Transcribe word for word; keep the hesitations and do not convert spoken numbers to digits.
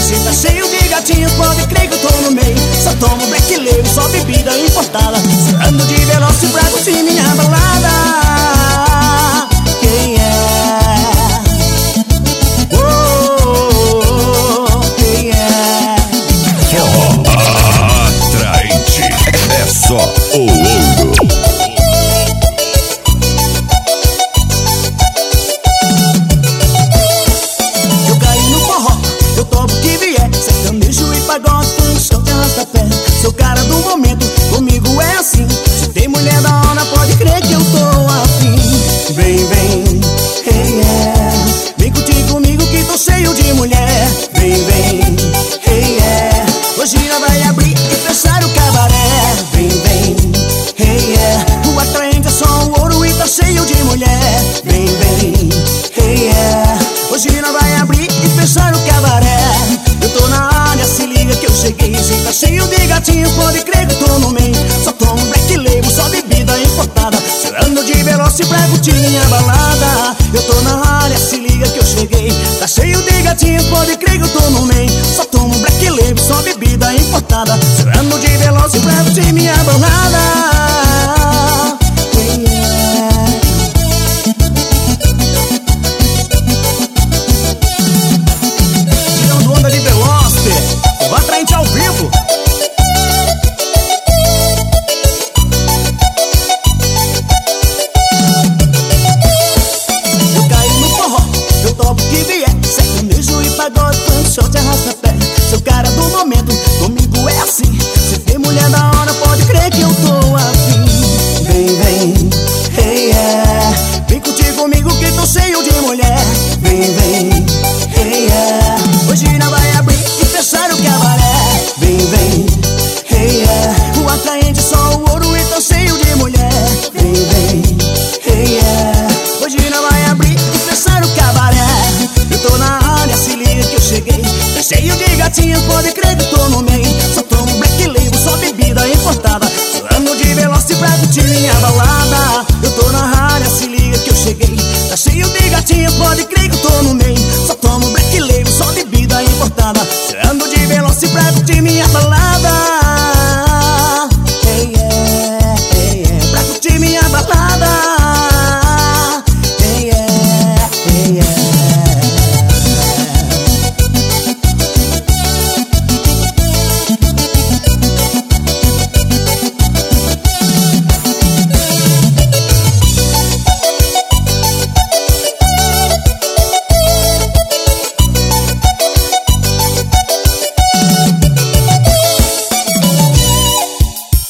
Se tá cheio de gatinhos, pode crer que eu tô no meio. Só tomo Black Label, só bebida importada. Ando de Veloci pra curtir minha balada. Quem é? Oh, quem é? Atraente, é só o ouro. Eu caí no forró, eu topo o que vier. Sertanejo e pagode, funk, show de arrasta-pé. Sou cara do momento, comigo é assim. Se tem mulher da hora, pode crer que eu tô afim. Vem, vem, hey, yeah. Vem curtir comigo que tô cheio de mulher. Vem, vem, hey, yeah. Hoje ela vai abrir e fechar o cabaré. Vem, vem, hey, yeah. O atraente é só o ouro e tá cheio de mulher. Vem, vem, hey, yeah. Hoje ela vai abrir e fechar o cabaré. Eu tô na área, se liga que eu cheguei. Se tá cheio de gatinhos, pode crer que eu tô no meio. Só tomo Black Label, só bebida importada. Ando de Veloci pra curtir minha balada. Eu tô na área, se liga que eu cheguei. Tá cheio de gatinhos, pode crer que eu tô no meio. Só tomo Black Label, só bebida importada. Ando de Veloci pra curtir minha balada. Tirando onda de Veloci, o atraente ao vivo. Que vier, sertanejo e pagode, funk, show de arrasta-pé. Sou cara do momento, comigo é assim. Se tem mulher da hora, pode crer que eu tô afim. Vem, vem, hey, yeah. Vem curtir comigo que tô cheio de mulher. Vem, vem, hey, yeah. Hoje não vai abrir e fechar o cabaré. Vem, vem, hey, yeah. O atraente é só o ouro e tô cheio de mulher. Vem, vem, hey, yeah. Hoje não vai abrir e fechar o cabaré. Eu tô na área, se liga que eu cheguei. Tá cheio de gatinhos, pode crer que eu tô no meio. Só tomo Black Label, só bebida importada. Ando de Veloci pra curtir minha balada. Eu tô na área, se liga que eu cheguei. Tá cheio de gatinhos, pode crer que eu tô no meio. Só tomo Black Label, só bebida importada.